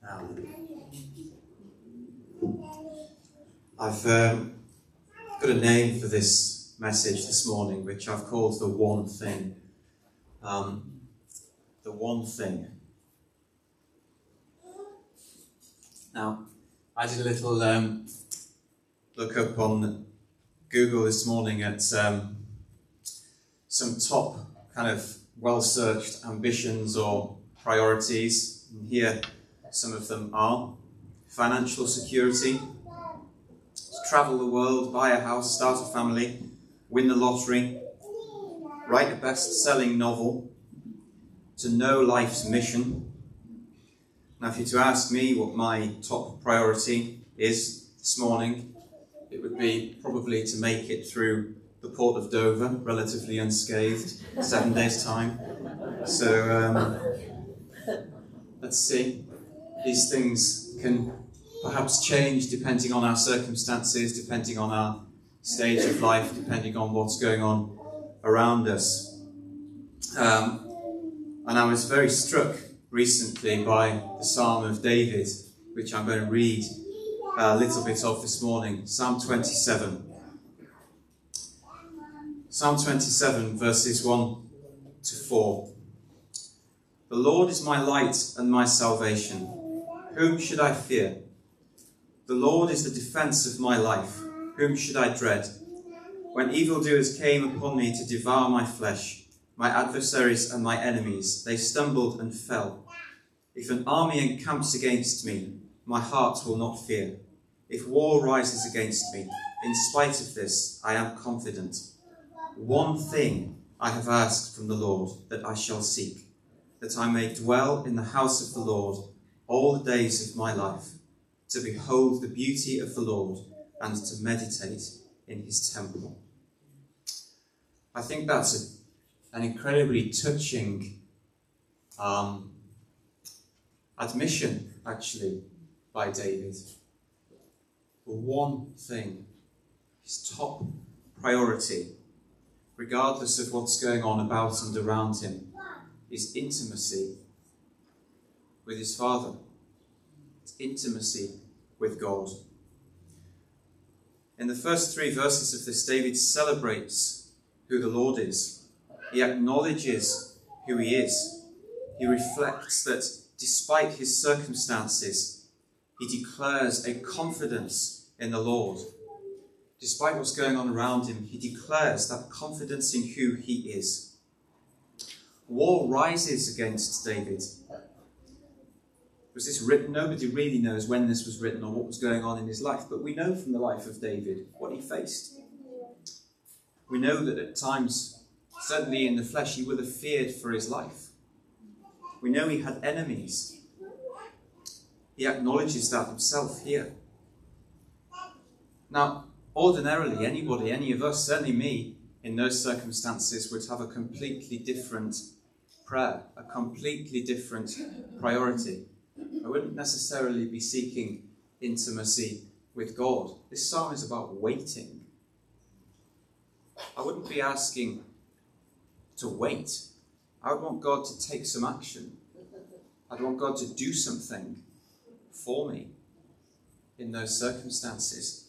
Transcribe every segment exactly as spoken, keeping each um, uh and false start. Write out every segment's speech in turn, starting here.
Um, I've um, got a name for this message this morning, which I've called The One Thing. Um, the One Thing. Now, I did a little um, look up on Google this morning at um, some top kind of well-searched ambitions or priorities. And here some of them are: financial security, travel the world, buy a house, start a family, win the lottery, write a best-selling novel, to know life's mission. Now, if you're to ask me what my top priority is this morning, it would be probably to make it through the port of Dover relatively unscathed in seven days' time. So, um, let's see. These things can perhaps change depending on our circumstances, depending on our stage of life, depending on what's going on around us. Um, and I was very struck recently by the Psalm of David, which I'm going to read a little bit of this morning. Psalm twenty-seven. Psalm twenty-seven, verses one to four. The Lord is my light and my salvation. Whom should I fear? The Lord is the defence of my life. Whom should I dread? When evildoers came upon me to devour my flesh, my adversaries and my enemies, they stumbled and fell. If an army encamps against me, my heart will not fear. If war rises against me, in spite of this, I am confident. One thing I have asked from the Lord that I shall seek, that I may dwell in the house of the Lord all the days of my life, to behold the beauty of the Lord and to meditate in his temple. I think that's a, an incredibly touching um, admission, actually, by David. The one thing, his top priority, regardless of what's going on about and around him, is intimacy with his Father. It's intimacy with God. In the first three verses of this, David celebrates who the Lord is. He acknowledges who he is. He reflects that despite his circumstances, he declares a confidence in the Lord. Despite what's going on around him, he declares that confidence in who he is. War rises against David. Was this written? Nobody really knows when this was written or what was going on in his life, but we know from the life of David what he faced. We know that at times, certainly in the flesh, he would have feared for his life. We know he had enemies. He acknowledges that himself here. Now, ordinarily, anybody, any of us, certainly me, in those circumstances would have a completely different prayer, a completely different priority. I wouldn't necessarily be seeking intimacy with God. This psalm is about waiting. I wouldn't be asking to wait. I would want God to take some action. I'd want God to do something for me in those circumstances.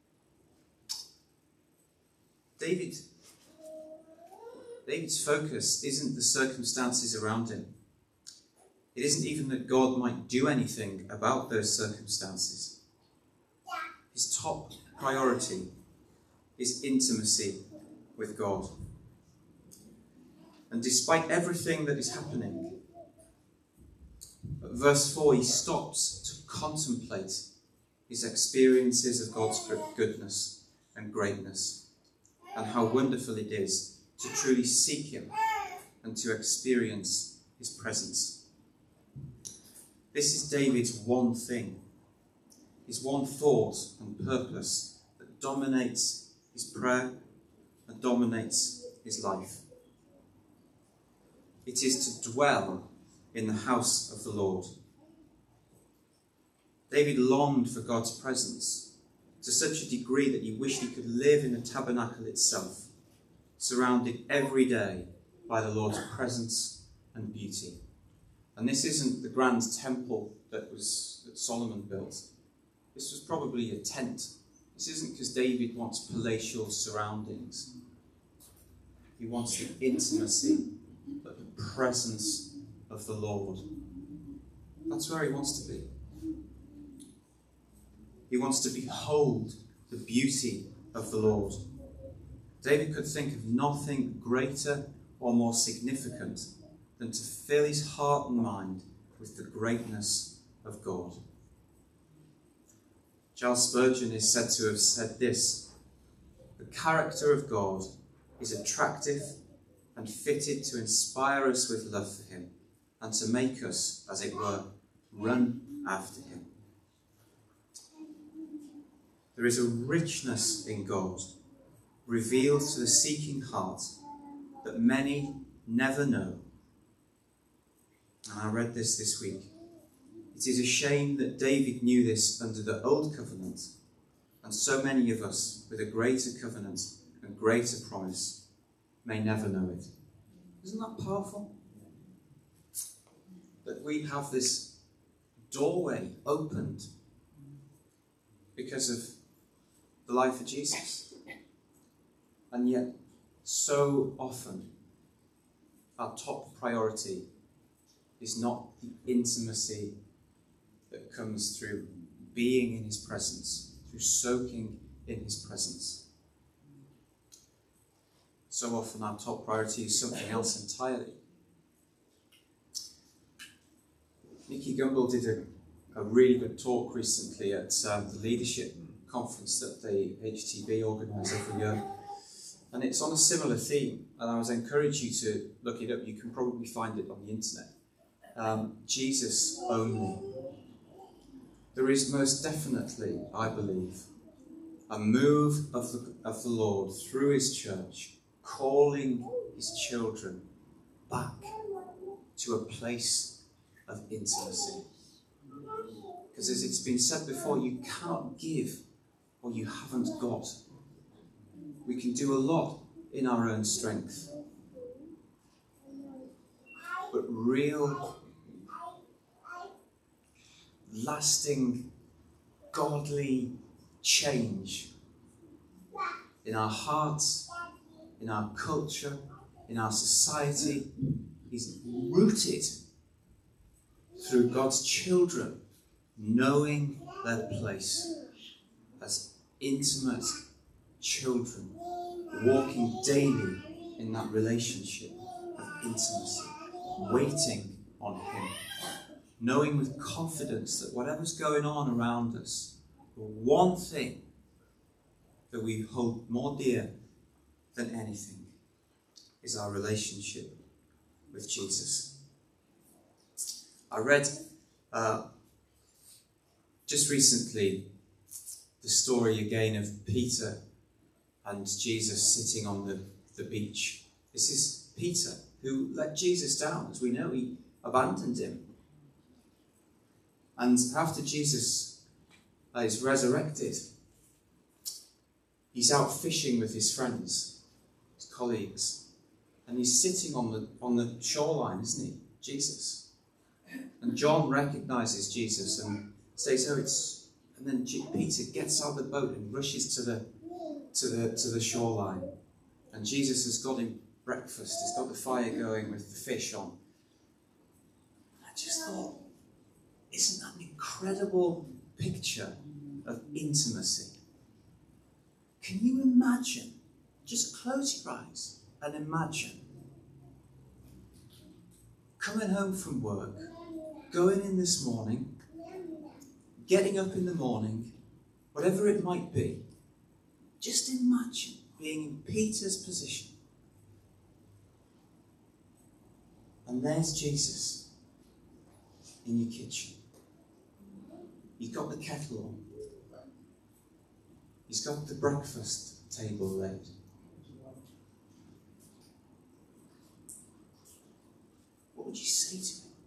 David, David's focus isn't the circumstances around him. It isn't even that God might do anything about those circumstances. His top priority is intimacy with God. And despite everything that is happening, at verse four, he stops to contemplate his experiences of God's goodness and greatness, and how wonderful it is to truly seek him and to experience his presence. This is David's one thing, his one thought and purpose that dominates his prayer and dominates his life. It is to dwell in the house of the Lord. David longed for God's presence to such a degree that he wished he could live in the tabernacle itself, surrounded every day by the Lord's presence and beauty. And this isn't the grand temple that was that Solomon built. This was probably a tent. This isn't because David wants palatial surroundings. He wants the intimacy, but the presence of the Lord. That's where he wants to be. He wants to behold the beauty of the Lord. David could think of nothing greater or more significant than to fill his heart and mind with the greatness of God. Charles Spurgeon is said to have said this: "The character of God is attractive and fitted to inspire us with love for him and to make us, as it were, run after him." There is a richness in God revealed to the seeking heart that many never know. And I read this this week. It is a shame that David knew this under the old covenant, and so many of us with a greater covenant and greater promise may never know it. Isn't that powerful? That we have this doorway opened because of the life of Jesus. And yet, so often, our top priority is not the intimacy that comes through being in his presence, through soaking in his presence. So often our top priority is something else entirely. Nicky Gumbel did a, a really good talk recently at um, the leadership conference that the H T B organise every year. And it's on a similar theme, and I would encourage you to look it up. You can probably find it on the internet. Um, Jesus only. There is most definitely, I believe, a move of the, of the Lord through his church, calling his children back to a place of intimacy. Because as it's been said before, you cannot give what you haven't got. We can do a lot in our own strength. But real, lasting, godly change in our hearts, in our culture, in our society is rooted through God's children knowing their place as intimate children, walking daily in that relationship of intimacy, waiting on him, knowing with confidence that whatever's going on around us, the one thing that we hold more dear than anything is our relationship with Jesus. I read uh, just recently the story again of Peter and Jesus sitting on the, the beach. This is Peter, who let Jesus down. As we know, he abandoned him. And after Jesus uh, is resurrected, he's out fishing with his friends, his colleagues, and he's sitting on the on the shoreline, isn't he? Jesus. And John recognises Jesus and says, "Oh, it's." And then Peter gets out of the boat and rushes to the to the to the shoreline, and Jesus has got him breakfast. He's got the fire going with the fish on. I just thought, isn't that an incredible picture of intimacy? Can you imagine? Just close your eyes and imagine coming home from work, going in this morning, getting up in the morning, whatever it might be. Just imagine being in Peter's position. And there's Jesus in your kitchen. You've got the kettle on. He's got the breakfast table laid. What would you say to him?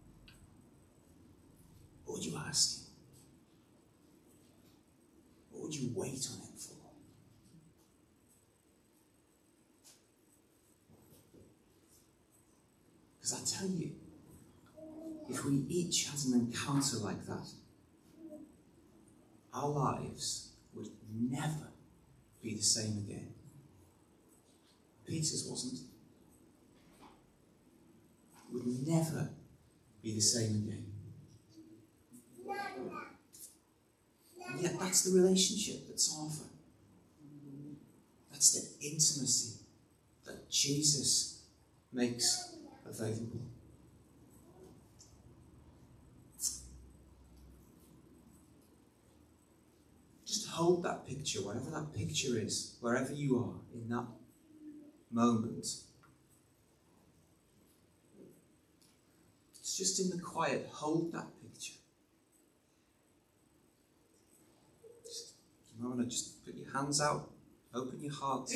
What would you ask him? What would you wait on him for? Because I tell you, if we each had an encounter like that, our lives would never be the same again. Peter's wasn't. Would never be the same again. And yet that's the relationship that's on offer. That's the intimacy that Jesus makes available. Just hold that picture, whatever that picture is, wherever you are in that moment. It's just in the quiet, hold that picture. Just, you want to just put your hands out, open your heart.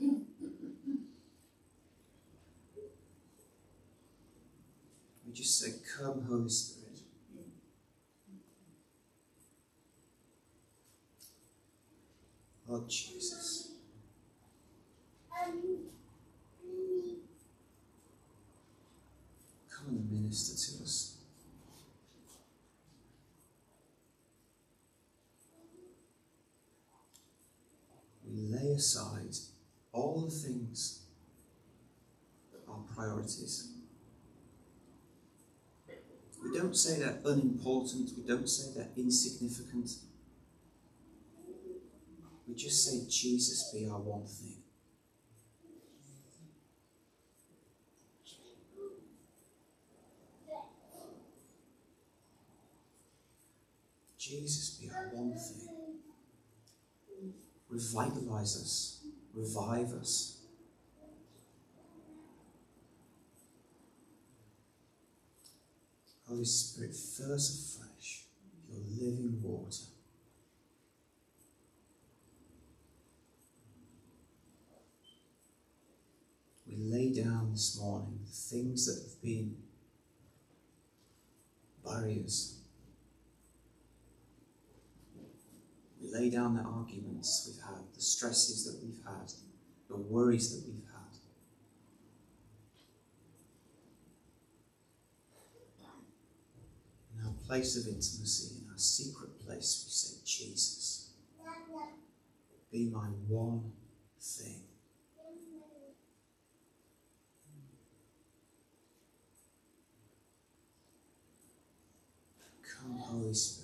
We just say, come, Holy Spirit. Lord Jesus. Come and minister to us. We lay aside all the things that are priorities. We don't say they're unimportant. We don't say they're insignificant. We just say, Jesus, be our one thing. Jesus, be our one thing. Revitalize us. Revive us. Holy Spirit, fill us afresh with your living water. We lay down this morning the things that have been barriers. We lay down the arguments we've had, the stresses that we've had, the worries that we've had. In our place of intimacy, in our secret place, we say, Jesus, be my one thing. Come, Holy Spirit.